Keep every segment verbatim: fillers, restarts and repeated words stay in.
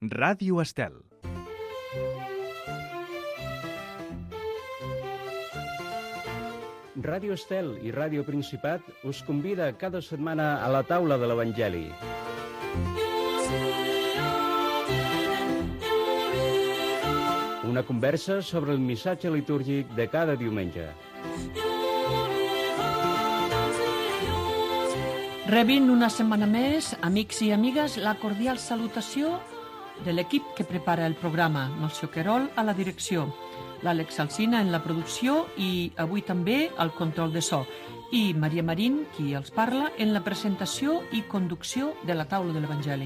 Ràdio Estel. Ràdio Estel i Ràdio Principat us convida cada setmana a la taula de l'Evangeli. Una conversa sobre el missatge litúrgic de cada diumenge. Rebin una setmana més, amics i amigues, la cordial salutació de l'equip que prepara el programa. Melcior Querol a la direcció, l'Àlex Alsina en la producció i avui també al control de so. I Maria Marín, qui els parla, en la presentació i conducció de la taula de l'Evangeli.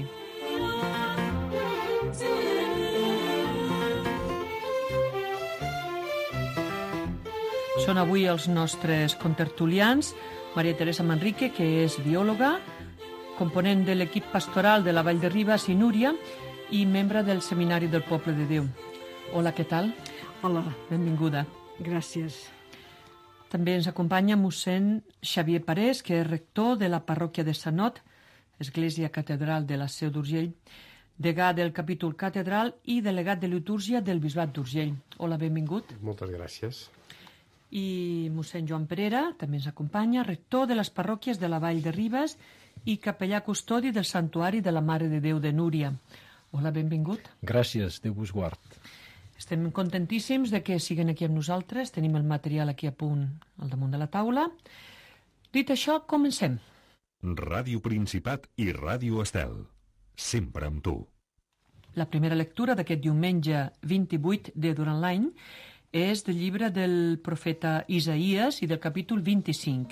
Són avui els nostres contertulians, Maria Teresa Manrique, que és biòloga, component de l'equip pastoral de la Vall de Ribes i Núria i membre del Seminari del Poble de Déu. Hola, què tal? Hola. Benvinguda. Gràcies. També ens acompanya mossèn Xavier Parés, que és rector de la parròquia de Sanot, església catedral de la Seu d'Urgell, degà del capítol catedral i delegat de litúrgia del bisbat d'Urgell. Hola, benvingut. Moltes gràcies. I mossèn Joan Perera també ens acompanya, rector de les parròquies de la Vall de Ribes i capellà custodi del Santuari de la Mare de Déu de Núria. Hola, benvingut. Gràcies, Déu vos guard. Estem contentíssims de que siguen aquí amb nosaltres, tenim el material aquí a punt al damunt de la taula. Dit això, comencem. Ràdio Principat i Ràdio Estel, sempre amb tu. La primera lectura d'aquest diumenge vint-i-vuit de durant l'any és del llibre del profeta Isaïes i del capítol vint-i-cinc.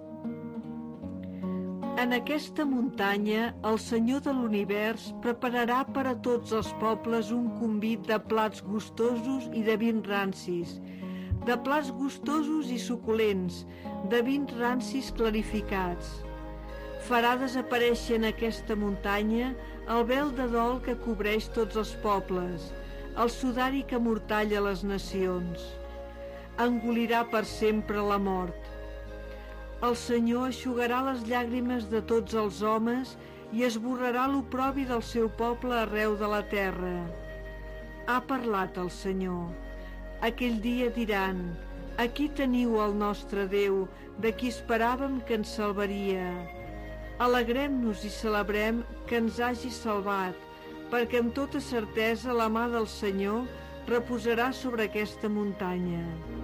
En aquesta muntanya, el Senyor de l'univers prepararà per a tots els pobles un convit de plats gustosos i de vins rancis, de plats gustosos i suculents, de vins rancis clarificats. Farà desaparèixer en aquesta muntanya el vel de dol que cobreix tots els pobles, el sudari que mortalla les nacions. Engolirà per sempre la mort. El Senyor eixugarà les llàgrimes de tots els homes i esborrarà l'oprobi del seu poble arreu de la terra. Ha parlat el Senyor. Aquell dia diran: aquí teniu el nostre Déu, de qui esperàvem que ens salvaria. Alegrem-nos i celebrem que ens hagi salvat, perquè amb tota certesa la mà del Senyor reposarà sobre aquesta muntanya.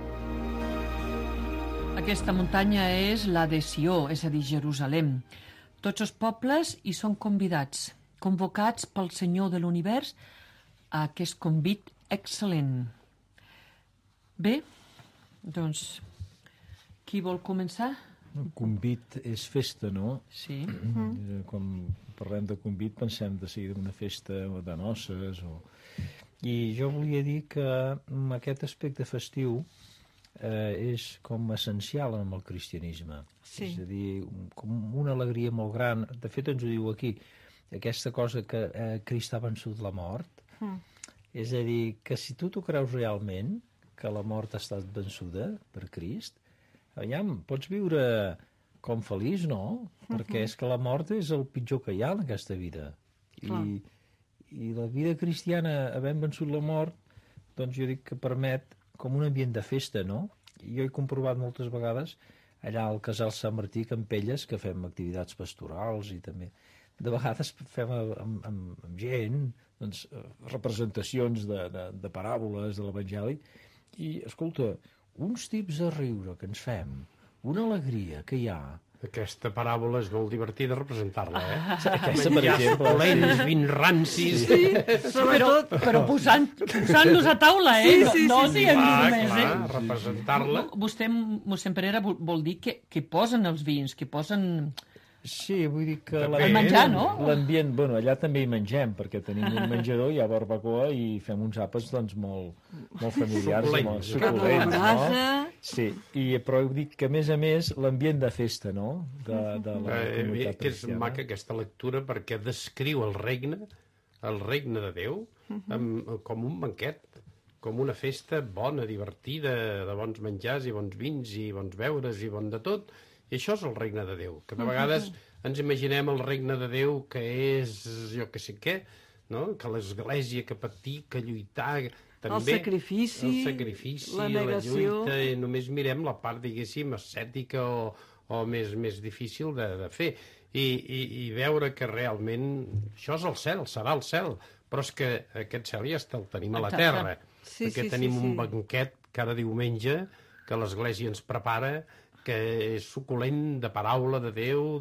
Aquesta muntanya és la de Sió, és a dir, Jerusalem. Tots els pobles hi són convidats, convocats pel Senyor de l'univers a aquest convit excel·lent. Bé, doncs, qui vol començar? El convit és festa, no? Sí. Quan parlem de convit pensem de seguida una festa de noces. O... I jo volia dir que aquest aspecte festiu eh, és com essencial en el cristianisme. Sí. És a dir, com una alegria molt gran. De fet, ens ho diu aquí, aquesta cosa que eh, Crist ha vençut la mort. Mm. És a dir, que si tu t'ho creus realment, que la mort ha estat vençuda per Crist, aviam, pots viure com feliç, no? Perquè és que la mort és el pitjor que hi ha en aquesta vida. I, i la vida cristiana, havent vençut la mort, doncs jo dic que permet com un ambient de festa, no? I jo he comprovat moltes vegades allà al casal Sant Martí Campelles, que fem activitats pastorals i també de vegades fem amb, amb, amb gent doncs, representacions de, de, de paràboles de l'Evangeli i, escolta, uns tips de riure que ens fem, una alegria que hi ha. Aquesta paràbola és molt divertida representar-la, eh? Aquesta, per exemple. Polents, vins rancis... Sí, Però, però posant, posant-nos a taula, eh? Sí, sí, no sí, sí. diem Clar, només, clar, eh? representar-la... Vostè, mossèn Perera, vol, vol dir que, que posen els vins, que posen... Sí, vull dir que... També. El menjar, no? L'ambient, bueno, allà també hi mengem, perquè tenim un menjador, hi ha barbacoa i fem uns àpats, doncs, molt, molt familiars, Suculents. molt Carn a la suculents, brasa. no? Sí, i, però dic que, a més a més, l'ambient de festa, no?, de, de la Eh, comunitat que és cristiana. maca aquesta lectura perquè descriu el regne, el regne de Déu, amb, com un banquet, com una festa bona, divertida, de bons menjars i bons vins i bons beures i bon de tot. I això és el regne de Déu, que de vegades ens imaginem el regne de Déu que és, jo que sé què, no? Que l'Església, que patir, que lluitar... També, el sacrifici, el sacrifici, la la negació... lluita, i només mirem la part, diguéssim, ascètica o, o més, més difícil de, de fer. I, i, I veure que realment això és el cel, serà el cel, però és que aquest cel ja el tenim a la terra, sí, perquè sí, tenim sí, un sí. banquet cada diumenge que l'Església ens prepara, que és suculent de paraula de Déu,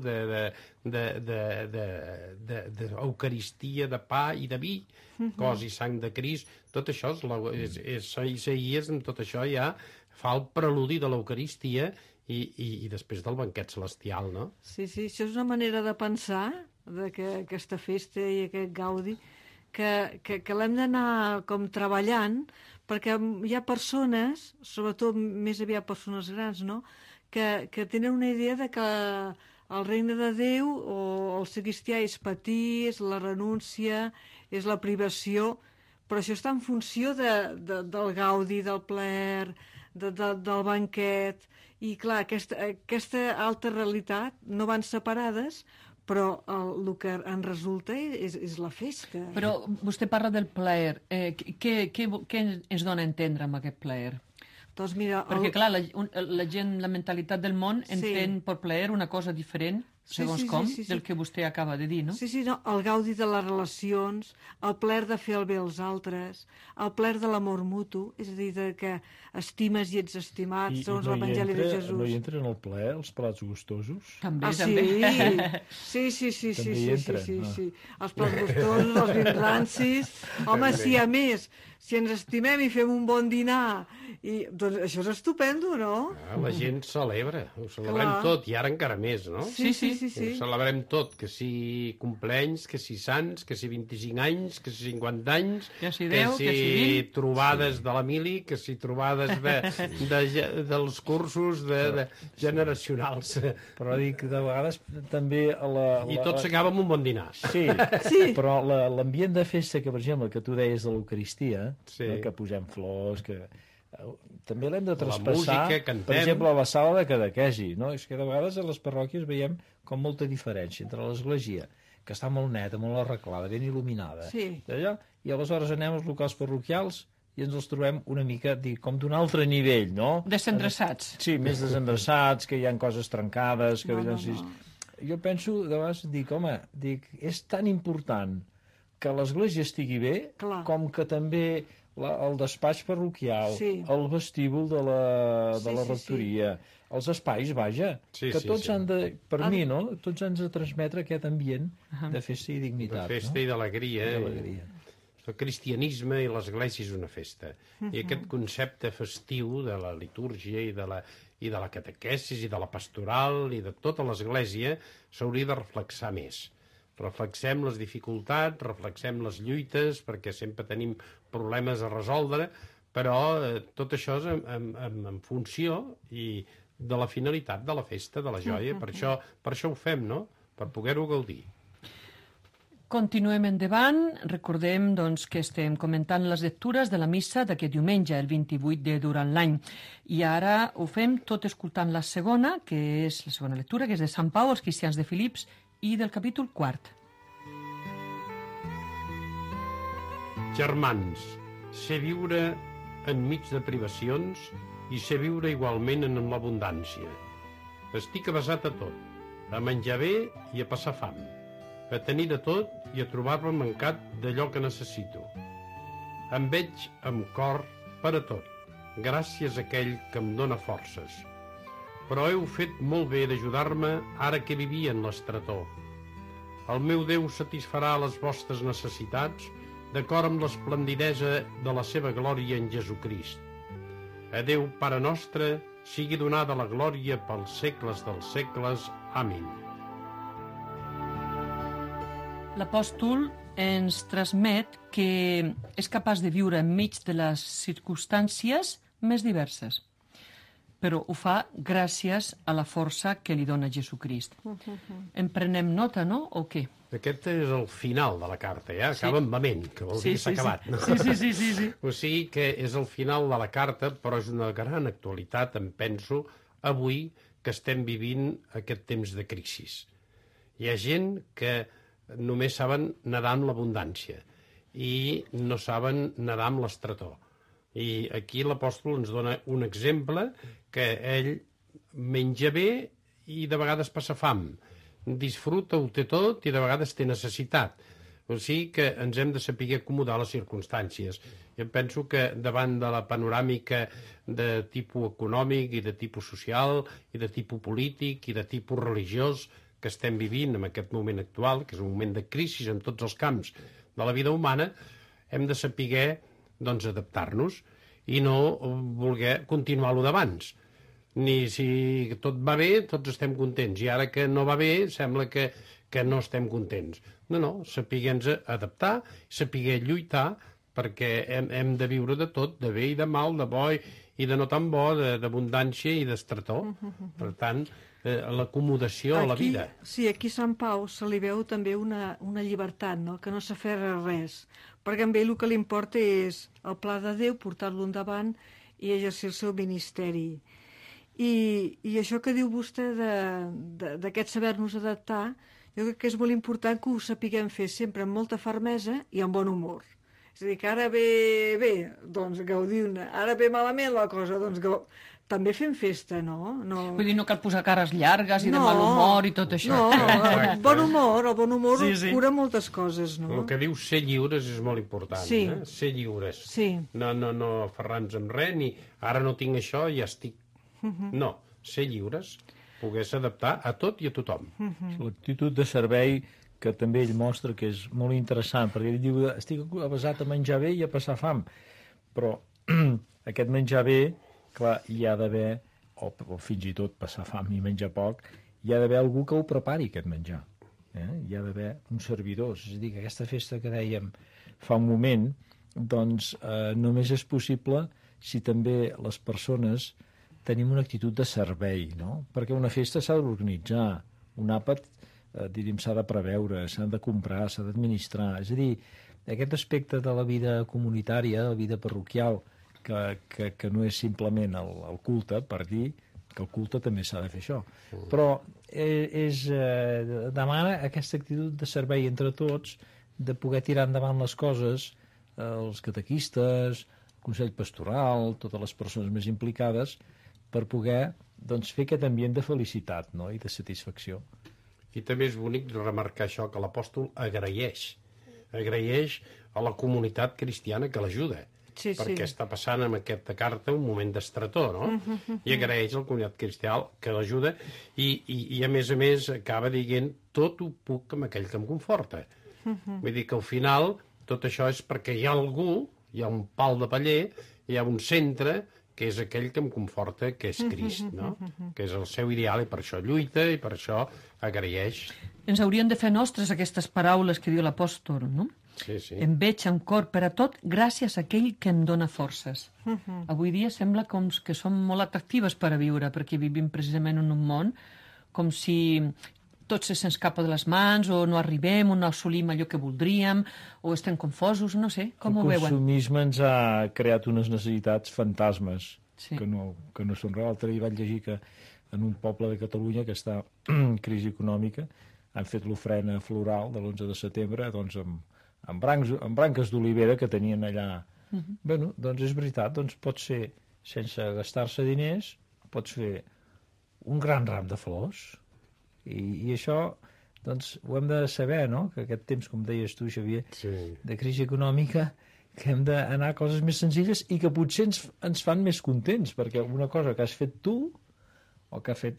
d'eucaristia, de pa i de vi, uh-huh. cos i sang de Crist. Tot això, és, la, és, és Isaïes, amb tot això ja fa el preludi de l'Eucaristia i, i, i després del banquet celestial, no? Sí, sí, això és una manera de pensar de que aquesta festa i aquest gaudi que, que, que l'hem d'anar com treballant, perquè hi ha persones, sobretot més aviat persones grans, no?, que, que tenen una idea de que el regne de Déu o el ser cristià és patir, és la renúncia, és la privació, però això està en funció de, de, del gaudi, del plaer, de, de, del banquet, i clar, aquesta, aquesta alta realitat no van separades, però el, el que en resulta és, és la festa. Però vostè parla del plaer. Eh, què, què, què es dona a entendre amb aquest plaer? Doncs mira... Perquè, el... clar, la, la gent, la mentalitat del món entén sí. per plaer una cosa diferent, segons sí, sí, com, sí, sí, sí. del que vostè acaba de dir, no? Sí, sí, no, el gaudi de les relacions, el plaer de fer el bé als altres, el plaer de l'amor mutu, és a dir, de que estimes i ets estimat, I, segons no l'Evangeli de Jesús. No hi entra en el plaer els plats gustosos? També, ah, també. Sí, sí, sí, sí, també sí, entra, sí, sí, no? sí. Els plats gustosos, els vins rancis... Home, si a més, si ens estimem i fem un bon dinar, i, doncs això és estupendo, no? Ah, la gent celebra, ho celebrem Clar. tot, i ara encara més, no? Sí, sí, sí, sí. Ho celebrem tot, que si cumpleanys, que si sants, que si vint-i-cinc anys, que si cinquanta anys, que si deu, que si, que si vint. trobades sí. de la mili, que si trobades de, de, de, dels cursos de, de generacionals. Però dic, de vegades també... A la, I la, tot s'acaba amb un bon dinar. Sí, sí. Però l'ambient de festa, que per exemple, que tu deies de l'Eucaristia, sí. no, que posem flors, que també l'hem de traspassar, música, cantem... per exemple, a la sala de catequesi, no? És que de vegades a les parròquies veiem com molta diferència entre l'església, que està molt neta, molt arreglada, ben il·luminada, sí. allò, i aleshores anem als locals parroquials i ens els trobem una mica, dic, com d'un altre nivell, no? Desendreçats. Sí, més desendreçats, que hi ha coses trencades, que... No, no, no. Jo penso, de vegades, dic, home, dic, és tan important que l'església estigui bé, Clar. com que també la, el despatx parroquial, sí. el vestíbul de la, de sí, la sí, rectoria, sí. els espais, vaja, sí, que sí, tots sí. han de, per Ah, mi, no?, tots han de transmetre aquest ambient de festa i dignitat. De festa no? i d'alegria. I d'alegria. El cristianisme i l'església és una festa. Uh -huh. I aquest concepte festiu de la litúrgia i de la, i de la catequesis i de la pastoral i de tota l'església s'hauria de reflexar més. Reflexem les dificultats, reflexem les lluites, perquè sempre tenim problemes a resoldre, però eh, tot això és en, en, en, en funció i de la finalitat de la festa, de la joia. Per això, per això ho fem, no?, per poder-ho gaudir. Continuem endavant. Recordem doncs, que estem comentant les lectures de la missa d'aquest diumenge, el vint-i-vuit de durant l'any. I ara ho fem tot escoltant la segona, que és la segona lectura, que és de Sant Pau als cristians de Filips i del capítol quart. Germans, sé viure enmig de privacions i sé viure igualment en l'abundància. Estic avesat a tot, a menjar bé i a passar fam, a tenir de tot i a trobar-me mancat d'allò que necessito. Em veig amb cor per a tot, gràcies a aquell que em dóna forces. Però heu fet molt bé d'ajudar-me ara que vivia en l'estretor. El meu Déu satisfarà les vostres necessitats d'acord amb l'esplendidesa de la seva glòria en Jesucrist. A Déu, Pare nostre, sigui donada la glòria pels segles dels segles. Amén. L'apòstol ens transmet que és capaç de viure enmig de les circumstàncies més diverses, però ho fa gràcies a la força que li dona Jesucrist. En prenem nota, no?, o què? Aquest és el final de la carta, ja acaba Sí. amb amén, que vol Sí, dir que s'ha sí, sí. acabat. No? Sí, sí, sí, sí, sí. O sigui que és el final de la carta, però és una gran actualitat, em penso, avui que estem vivint aquest temps de crisi. Hi ha gent que només saben nedar en l'abundància. i no saben nedar amb l'estretor. I aquí l'apòstol ens dona un exemple que ell menja bé i de vegades passa fam, disfruta, ho té tot i de vegades té necessitat. O sigui que ens hem de saber acomodar les circumstàncies. Jo penso que davant de la panoràmica de tipus econòmic i de tipus social i de tipus polític i de tipus religiós que estem vivint en aquest moment actual, que és un moment de crisi en tots els camps de la vida humana, hem de saber doncs, adaptar-nos i no voler continuar-lo d'abans. Ni si tot va bé, tots estem contents, i ara que no va bé, sembla que, que no estem contents. No, no, saber-nos adaptar, saber lluitar, perquè hem, hem de viure de tot, de bé i de mal, de bo i de no tan bo, d'abundància i d'estretor. Per tant, eh, l'acomodació a la vida. Sí, aquí a Sant Pau se li veu també una, una llibertat, no? Que no s'aferra a res, perquè a ell el que li importa és el pla de Déu, portar-lo endavant i exercir el seu ministeri. I, i això que diu vostè d'aquest saber-nos adaptar, jo crec que és molt important que ho sapiguem fer sempre amb molta fermesa i amb bon humor. És a dir, que ara ve bé, doncs gaudir-ne. Ara ve malament la cosa, doncs gau... també fem festa, no? no? Vull dir, no cal posar cares llargues i no, de mal humor i tot això. No, el bon humor, el bon humor sí, sí. cura moltes coses, no? El que diu ser lliures és molt important, sí. eh? Ser lliures. Sí. No, no, no aferrar-nos amb res, ni ara no tinc això i ja estic... Uh-huh. No, ser lliures, poder s'adaptar a tot i a tothom. Uh-huh. L'actitud de servei que també ell mostra que és molt interessant, perquè ell diu estic avesat a menjar bé i a passar fam, però aquest menjar bé, clar, hi ha d'haver, o, o fins i tot passar fam i menjar poc, hi ha d'haver algú que ho prepari, aquest menjar. Eh? Hi ha d'haver uns servidors. És a dir, que aquesta festa que dèiem fa un moment, doncs eh, només és possible si també les persones tenim una actitud de servei, no? Perquè una festa s'ha d'organitzar, un àpat, eh, diríem, s'ha de preveure, s'ha de comprar, s'ha d'administrar. És a dir, aquest aspecte de la vida comunitària, de la vida parroquial, que, que, que no és simplement el, el culte, per dir que el culte també s'ha de fer això. Però és, és, eh, demana aquesta actitud de servei entre tots, de poder tirar endavant les coses, eh, els catequistes, el Consell Pastoral, totes les persones més implicades, per poder doncs, fer aquest ambient de felicitat, no? I de satisfacció. I també és bonic remarcar això, que l'apòstol agraeix. Agraeix a la comunitat cristiana que l'ajuda. Sí, perquè sí. està passant amb aquesta carta un moment d'estretor, no? Uh -huh. I agraeix a la comunitat cristiana que l'ajuda i, i, i, a més a més, acaba dient tot ho puc amb aquell que em conforta. Uh -huh. Vull dir que al final tot això és perquè hi ha algú, hi ha un pal de paller, hi ha un centre que és aquell que em conforta, que és Crist, no? Que és el seu ideal i per això lluita i per això agraeix. Ens haurien de fer nostres aquestes paraules que diu l'apòstol, no? Sí, sí. Em veig amb cor per a tot gràcies a aquell que em dona forces. Uh -huh. Avui dia sembla com que som molt atractives per a viure, perquè vivim precisament en un món com si tot se s'escapa de les mans, o no arribem, o no assolim allò que voldríem, o estem confosos, no sé, com ho veuen? El consumisme ens ha creat unes necessitats fantasmes, sí. que, no, que no són reals. L'altre dia vaig llegir que en un poble de Catalunya que està en crisi econòmica han fet l'ofrena floral de l'onze de setembre doncs amb, amb, brancs, amb branques d'olivera que tenien allà. Uh -huh. Bé, doncs és veritat, doncs pot ser, sense gastar-se diners, pots fer un gran ram de flors. I, i això, doncs, ho hem de saber, no?, que aquest temps, com deies tu, Xavier, sí. de crisi econòmica, que hem d'anar a coses més senzilles i que potser ens, ens fan més contents, perquè una cosa que has fet tu, o que, ha fet,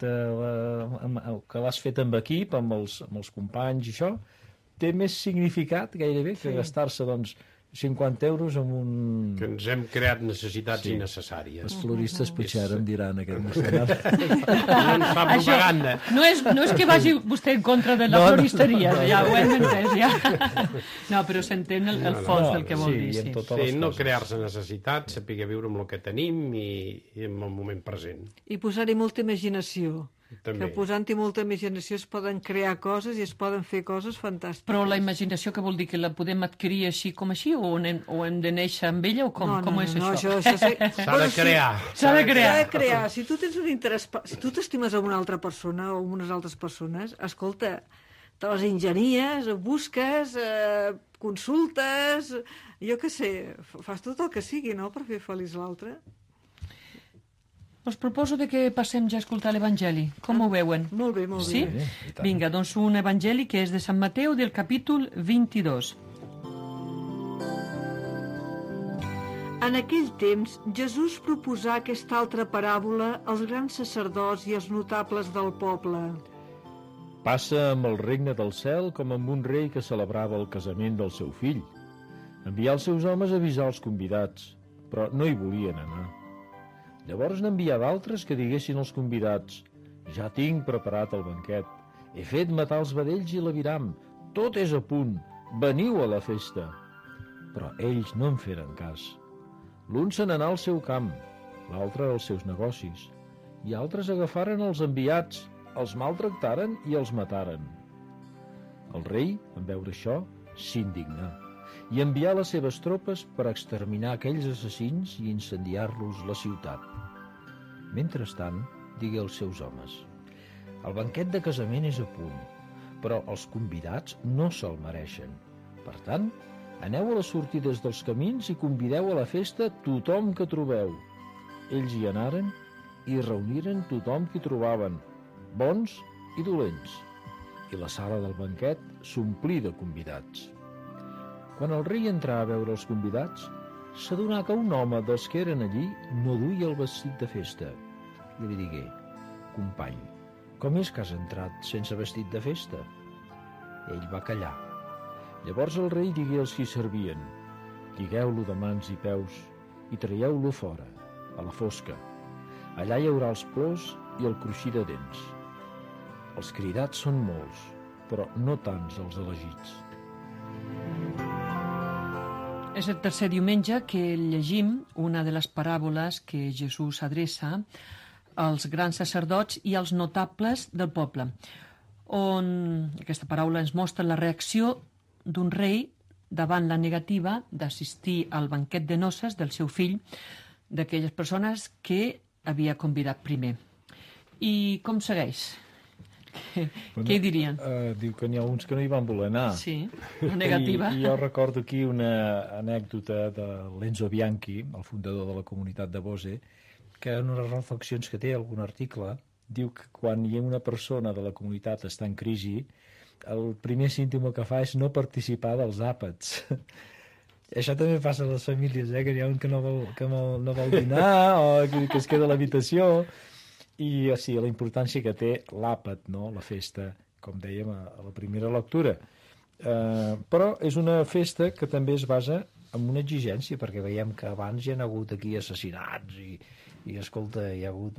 eh, que l'has fet amb equip, amb els, amb els companys i això, té més significat gairebé que sí. gastar-se, doncs, cinquanta euros amb un... Que ens hem creat necessitats sí. innecessàries. Els floristes potser ara em diran aquest mostrat. No ens fa propaganda. No és, no és que vagi vostè en contra de la no, floristeria, no, no, no. Ja ho hem entès, ja. No, però s'entén el, el fons no, no, del que vol sí, dir. Sí, sí no crear-se necessitats, saber viure amb el que tenim i, i amb el moment present. I posar-hi molta imaginació. També. Que posant-hi molta imaginació es poden crear coses i es poden fer coses fantàstiques. Però la imaginació, que vol dir? Que la podem adquirir així com així, o hem, o hem de néixer amb ella, o com, no, no, com és no, això? No, això s'ha de crear. S'ha de crear. S'ha de crear. Si tu tens un interès... Si tu t'estimes a una altra persona o a unes altres persones, escolta, te les ingenies, busques, eh, consultes, jo què sé, fas tot el que sigui, no?, per fer feliç l'altre. Us proposo de que passem ja a escoltar l'Evangeli. Com ho veuen? Molt bé, molt Sí? bé. Vinga, doncs un Evangeli que és de Sant Mateu del capítol vint-i-dos. En aquell temps, Jesús proposà aquesta altra paràbola als grans sacerdots i als notables del poble. Passa amb el regne del cel com amb un rei que celebrava el casament del seu fill. Envià els seus homes a avisar els convidats, però no hi volien anar. Llavors n'envià d'altres que diguessin als convidats: «Ja tinc preparat el banquet, he fet matar els vedells i l'aviram, tot és a punt, veniu a la festa». Però ells no en feren cas. L'un se n'anà al seu camp, l'altre als seus negocis, i altres agafaren els enviats, els maltractaren i els mataren. El rei, en veure això, s'indignà i envià les seves tropes per exterminar aquells assassins i incendiar-los la ciutat. Mentrestant, digué als seus homes: «El banquet de casament és a punt, però els convidats no se'l mereixen. Per tant, aneu a les sortides dels camins i convideu a la festa tothom que trobeu». Ells hi anaren i reuniren tothom que trobaven, bons i dolents, i la sala del banquet s'omplí de convidats. Quan el rei entrà a veure els convidats, s'adonà que un home dels que eren allí no duia el vestit de festa, i li digué: «Company, com és que has entrat sense vestit de festa?» Ell va callar. Llavors el rei digué als qui servien: «Lligueu-lo de mans i peus i traieu-lo fora, a la fosca. Allà hi haurà els plors i el cruixir de dents. Els cridats són molts, però no tants els elegits». És el tercer diumenge que llegim una de les paràboles que Jesús adreça als grans sacerdots i als notables del poble, on aquesta paraula ens mostra la reacció d'un rei davant la negativa d'assistir al banquet de noces del seu fill, d'aquelles persones que havia convidat primer. I com segueix? Què, bueno, què hi dirien? Uh, diu que n'hi ha uns que no hi van voler anar. Sí, la negativa. I, I jo recordo aquí una anècdota de Lenzo Bianchi, el fundador de la comunitat de Bose, que en unes reflexions que té algun article, diu que quan hi ha una persona de la comunitat està en crisi, el primer símptoma que fa és no participar dels àpats. Això també passa a les famílies, eh? Que hi ha un que no vol, que no, no vol dinar o que, que es queda a l'habitació. I o sigui, la importància que té l'àpat, no? La festa, com dèiem a, a la primera lectura. Eh, però és una festa que també es basa en una exigència, perquè veiem que abans hi ha hagut aquí assassinats i, i escolta, hi ha hagut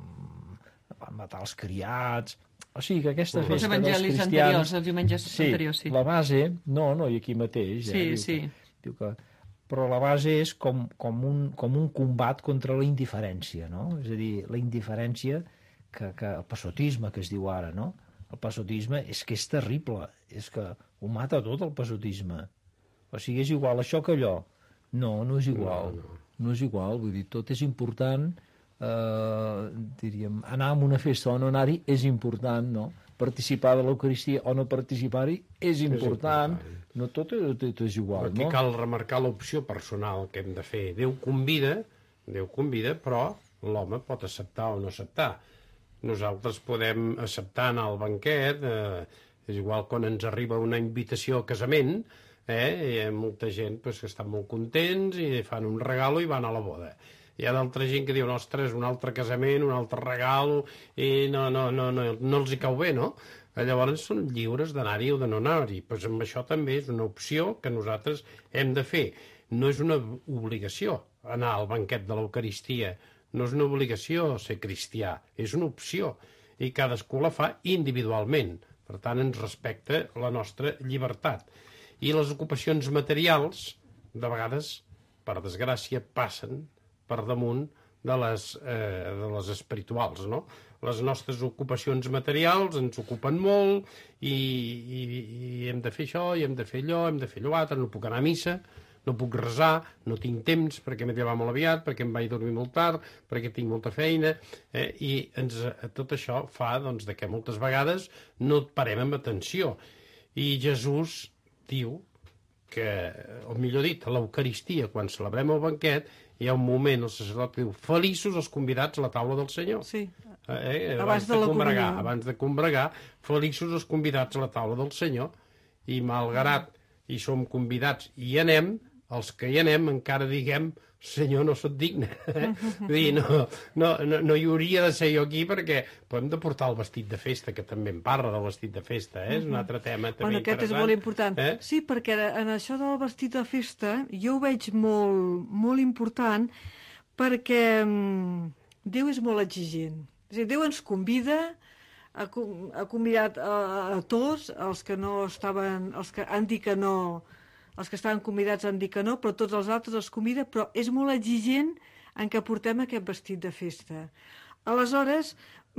van matar els criats. O sigui que aquesta festa dels cristians... anteriors, els diumenges sí, anteriors, sí. La base, no, no, i aquí mateix. Sí, eh, diu sí. Que, diu que, però la base és com, com, un, com un combat contra la indiferència, no? És a dir, la indiferència, que, que el passotisme que es diu ara, no? El passotisme és que és terrible, és que ho mata tot el passotisme. O sigui, és igual això que allò. No, no és igual. No, no. no és igual, vull dir, tot és important, eh, diríem, anar a una festa o no anar-hi és important, no? Participar de l'Eucaristia o no participar-hi és important, és important. No tot, tot és igual. Aquí no? cal remarcar l'opció personal que hem de fer. Déu convida, Déu convida, però l'home pot acceptar o no acceptar. Nosaltres podem acceptar anar al banquet, eh, és igual quan ens arriba una invitació a casament, eh, hi ha molta gent pues, que estan molt contents i fan un regalo i van a la boda. Hi ha d'altra gent que diu, ostres, un altre casament, un altre regalo, i no, no, no, no, no els hi cau bé, no? Llavors són lliures d'anar-hi o de no anar-hi. Pues amb això també és una opció que nosaltres hem de fer. No és una obligació anar al banquet de l'Eucaristia, no és una obligació ser cristià, és una opció, i cadascú la fa individualment. Per tant, ens respecta la nostra llibertat. I les ocupacions materials, de vegades, per desgràcia, passen per damunt de les, eh, de les espirituals, no? Les nostres ocupacions materials ens ocupen molt i, i, i hem de fer això, i hem de fer allò, hem de fer allò altre, no puc anar a missa, no puc resar, no tinc temps, perquè m'he de llevar molt aviat, perquè em vaig dormir molt tard, perquè tinc molta feina, eh? I ens, tot això fa doncs, de que moltes vegades no et parem amb atenció. I Jesús diu que, o millor dit, a l'Eucaristia, quan celebrem el banquet, hi ha un moment, el sacerdot diu, feliços els convidats a la taula del Senyor. Sí. Eh, abans, Abans de de la combregar, comunió. abans de combregar, feliços els convidats a la taula del Senyor, i malgrat hi som convidats i hi anem, els que hi anem encara diguem, Senyor, no sóc digne. Eh? Vull dir, no, no, no, no hi hauria de ser jo aquí perquè hem de portar el vestit de festa, que també en parla del vestit de festa, eh? És un altre tema també Bueno, aquest interessant. és molt important. Eh? Sí, perquè en això del vestit de festa jo ho veig molt, molt important perquè mm, Déu és molt exigent. És a dir, Déu ens convida, ha, ha convidat a, a tots, els que no estaven, els que han dit que no, els que estaven convidats han dit que no, però tots els altres els convida, però és molt exigent en què portem aquest vestit de festa. Aleshores,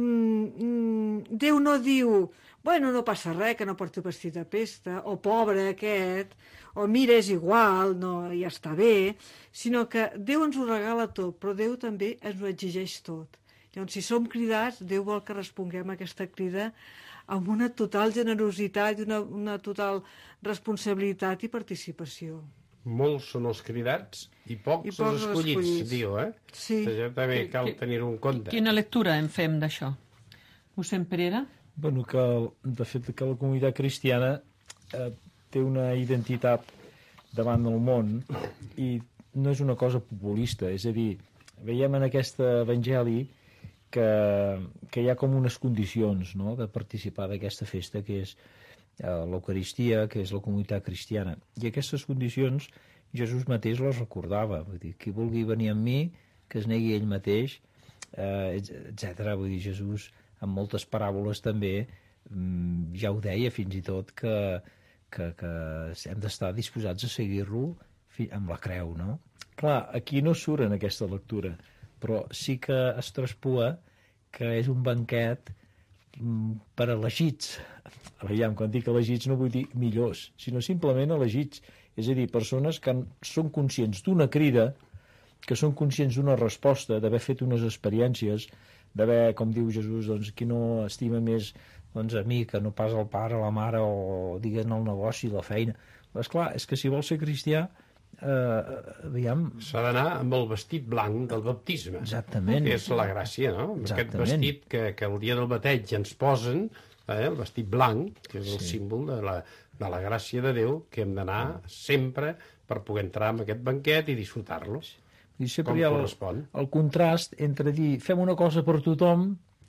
mm, mm, Déu no diu, bueno, no passa res que no porti vestit de festa, o pobre aquest, o mira, és igual, no, ja està bé, sinó que Déu ens ho regala tot, però Déu també ens ho exigeix tot. Llavors, si som cridats, Déu vol que responguem a aquesta crida amb una total generositat i una, una total responsabilitat i participació. Molts són els cridats i pocs, I pocs els els escollits, escollits. diu, eh? Sí. Això també Que- cal que- tenir-ho en compte. Quina lectura en fem d'això? Mossèn Perera? Bueno, que, el- de fet, que la comunitat cristiana eh, té una identitat davant del món i no és una cosa populista, és a dir, veiem en aquest evangeli que, que hi ha com unes condicions, no?, de participar d'aquesta festa, que és eh, l'Eucaristia, que és la comunitat cristiana. I aquestes condicions Jesús mateix les recordava. Vull dir, qui vulgui venir amb mi, que es negui ell mateix, eh, etcètera. Vull dir, Jesús, amb moltes paràboles també, mm, ja ho deia fins i tot que, que, que hem d'estar disposats a seguir-lo fi- amb la creu, no? Clar, aquí no surt en aquesta lectura, però sí que es traspua que és un banquet mm, per elegits. Aviam, quan dic elegits no vull dir millors, sinó simplement elegits. És a dir, persones que han, són conscients d'una crida, que són conscients d'una resposta, d'haver fet unes experiències, d'haver, com diu Jesús, doncs, qui no estima més doncs, a mi que no pas el pare, la mare, o diguen el negoci, la feina. Però, esclar, és que si vols ser cristià, eh, aviam... S'ha d'anar amb el vestit blanc del baptisme. Exactament. Que és la gràcia, no? Amb aquest Exactament. vestit que, que el dia del bateig ens posen, eh, el vestit blanc, que és el Sí. símbol de la, de la gràcia de Déu, que hem d'anar sempre per poder entrar en aquest banquet i disfrutar-lo. I sempre Com hi ha el, correspon. el contrast entre dir fem una cosa per tothom,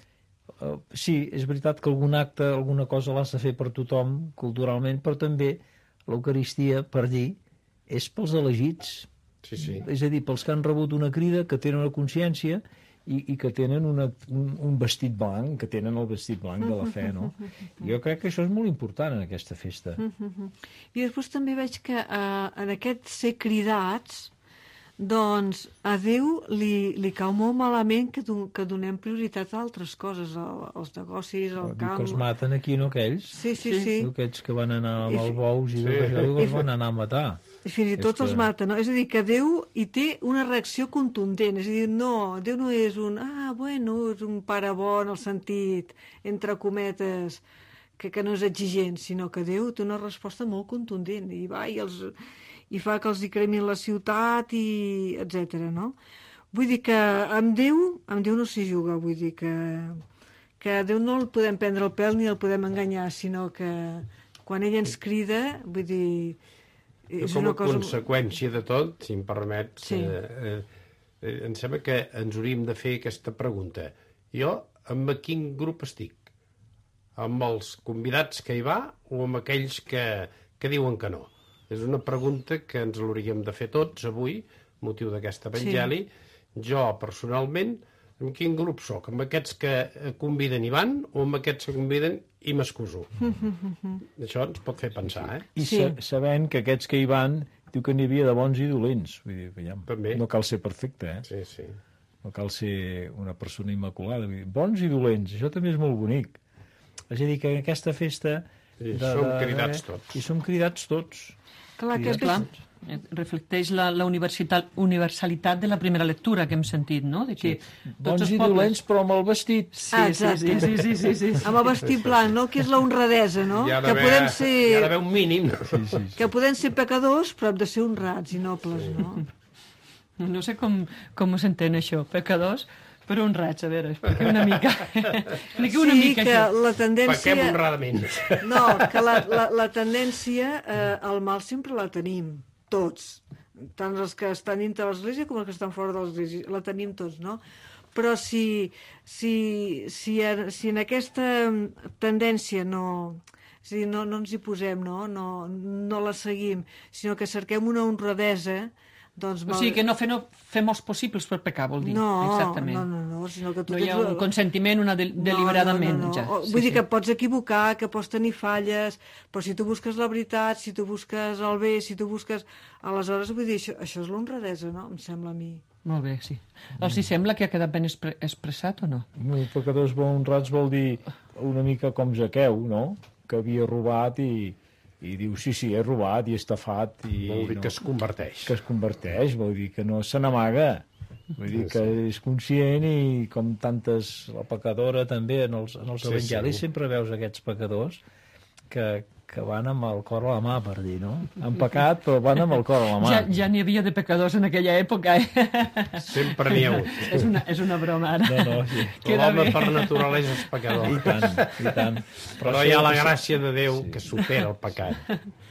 eh, sí, és veritat que algun acte, alguna cosa l'has de fer per tothom, culturalment, però també l'Eucaristia, per dir, és pels elegits. Sí, sí. És a dir, pels que han rebut una crida, que tenen una consciència i, i que tenen una, un, un vestit blanc, que tenen el vestit blanc de la fe, no? Jo crec que això és molt important en aquesta festa. I després també veig que eh, en aquest ser cridats, doncs a Déu li, li cau molt malament que, don, que donem prioritat a altres coses, a, als negocis, al Diu camp... que els maten aquí, no, aquells? Sí, sí, sí. Diu aquells que van anar amb I- els bous i Sí. tot això, diu que els van anar a matar. I fins i És tot que- els mata, no? És a dir, que Déu hi té una reacció contundent. És a dir, no, Déu no és un... Ah, bueno, és un pare bo en el sentit, entre cometes, que, que no és exigent, sinó que Déu té una resposta molt contundent. I va i, els, i fa que els hi cremin la ciutat, i etcètera, no? Vull dir que amb Déu, amb Déu no s'hi juga. Vull dir que, que a Déu no el podem prendre el pèl ni el podem enganyar, sinó que quan ell ens crida, vull dir... És Com a una cosa... conseqüència de tot, si em permets, Sí. eh, eh, em sembla que ens hauríem de fer aquesta pregunta. Jo, amb quin grup estic? Amb els convidats que hi va o amb aquells que, que diuen que no? És una pregunta que ens l'hauríem de fer tots avui, motiu d'aquest evangeli. Sí. Jo, personalment, amb quin grup sóc? Amb aquests que conviden i van o amb aquests que conviden i m'excuso? Això ens pot fer pensar, eh? I Sí. sa sabent que aquests que hi van diu que n'hi havia de bons i dolents. Vull dir, veiem, També. no cal ser perfecte, eh? Sí, sí. No cal ser una persona immaculada. Vull dir, bons i dolents, això també és molt bonic. És a dir, que en aquesta festa... I som cridats tots. I som cridats tots. Clar, Cridats aquest és, Clar. Eh, reflecteix la, la universitat, universalitat de la primera lectura que hem sentit, no? De que sí. Bons i pobles... dolents, però amb el vestit. Sí, ah, sí, sí, sí, sí, sí, sí. Amb el vestit blanc, no? Que és la honradesa, no? Hi ha que podem ser... hi ha d'haver un mínim. Sí, sí, sí. Que podem ser pecadors, però hem de ser honrats i nobles, no? No sé com, com s'entén això, pecadors, però honrats. A veure, expliqui una mica. Expliqui una sí, mica que això. la tendència... Pequem honradament. No, que la, la, la tendència eh, al mal sempre la tenim, tots. Tant els que estan dintre de l'església com els que estan fora de l'església. La tenim tots, no? Però si, si, si, en, si en aquesta tendència no... És a dir, no, no ens hi posem, no? No, no la seguim, sinó que cerquem una honradesa. Doncs, o sigui, que no fem, no fem els possibles per pecar, vol dir. No, exactament. no, no, no, sinó que tu no tens... hi ha un consentiment, una de deliberadament. No, no, no, no. Ja. Vull sí, dir sí. que pots equivocar, que pots tenir falles, però si tu busques la veritat, si tu busques el bé, si tu busques... Aleshores, vull dir, això, això és l'honradesa, no? Em sembla a mi. Molt bé, sí. Els hi sembla que ha quedat ben expre expressat o no? Molt pecadors honrats vol dir una mica com Zaqueu, no? Que havia robat i... i diu, sí, sí, he robat i he estafat. I, Vol dir no, que es converteix. Que es converteix, vol dir que no se n'amaga. Vull dir que és conscient i com tantes, la pecadora també, en els, en els Sí, evangelis sí. sempre veus aquests pecadors que, que van amb el cor a la mà, per dir, no? Han pecat, però van amb el cor a la mà. Ja, ja n'hi havia de pecadors en aquella època, eh? Sempre n'hi ha hagut. és, una, és una broma, ara. No, no, sí. L'home per naturalesa és pecador. I tant, i tant. Però, però hi ha la gràcia de Déu sí. que supera el pecat.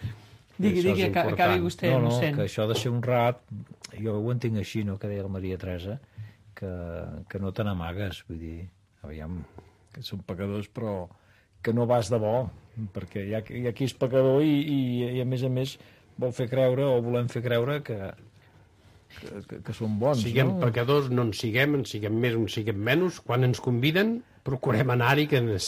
Digui, digui, acabi vostè, no, no, mossèn. que això de ser honrat, jo ho entenc així, no?, que deia la Maria Teresa, que, que no te n'amagues, vull dir, aviam, que són pecadors, però que no vas de bo, perquè hi ha, hi ha qui és pecador i, i, i a més a més vol fer creure o volem fer creure que, que, que, que són bons. Siguem no? pecadors, no en siguem, en siguem més, en siguem menys. Quan ens conviden, procurem anar-hi, que ens,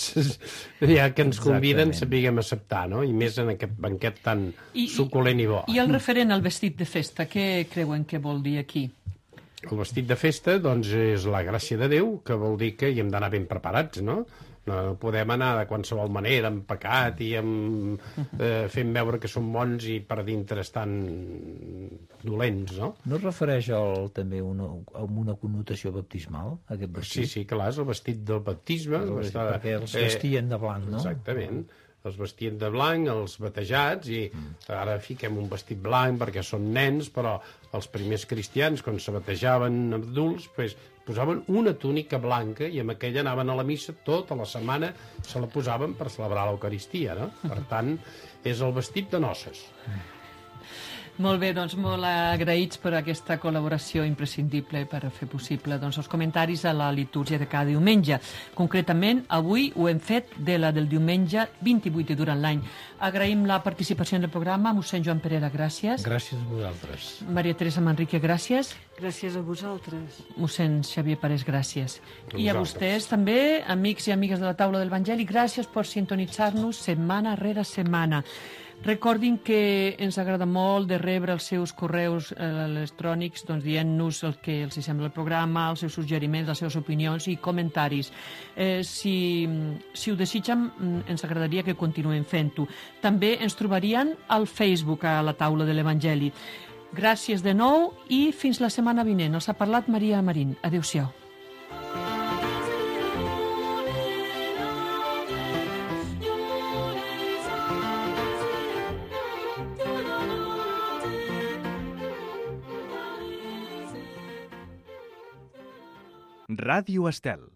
ja que ens conviden sapiguem acceptar, no? I més en aquest banquet tan I, suculent i bo. I el referent al vestit de festa, què creuen que vol dir aquí? El vestit de festa, doncs, és la gràcia de Déu, que vol dir que hi hem d'anar ben preparats, no? No podem anar de qualsevol manera, amb pecat i amb, eh, fent veure que som bons i per dintre estan dolents, no? No es refereix al, també una, a una connotació baptismal, aquest vestit? Sí, sí, clar, és el vestit del baptisme. El vestit, està, perquè els vestien de blanc, no? Exactament. Els vestien de blanc, els batejats, i ara fiquem un vestit blanc perquè són nens, però els primers cristians, quan se batejaven adults, pues, posaven una túnica blanca i amb aquella anaven a la missa tota la setmana, se la posaven per celebrar l'Eucaristia, no? Per tant, és el vestit de noces. Molt bé, doncs molt agraïts per aquesta col·laboració imprescindible per fer possible doncs, els comentaris a la litúrgia de cada diumenge. Concretament, avui ho hem fet de la del diumenge vint-i-vuit i durant l'any. Agraïm la participació en el programa. Mossèn Joan Perera, gràcies. Gràcies a vosaltres. Maria Teresa Manrique, gràcies. Gràcies a vosaltres. Mossèn Xavier Parés, gràcies. A I a vostès també, amics i amigues de la taula de l'Evangeli, gràcies per sintonitzar-nos setmana rere setmana. Recordin que ens agrada molt de rebre els seus correus electrònics doncs, dient-nos el que els sembla el programa, els seus suggeriments, les seves opinions i comentaris. Eh, si, si ho desitgen, ens agradaria que continuem fent-ho. També ens trobarien al Facebook a la taula de l'Evangeli. Gràcies de nou i fins la setmana vinent. Els ha parlat Maria Marín. Adéu-siau. Ràdio Estel.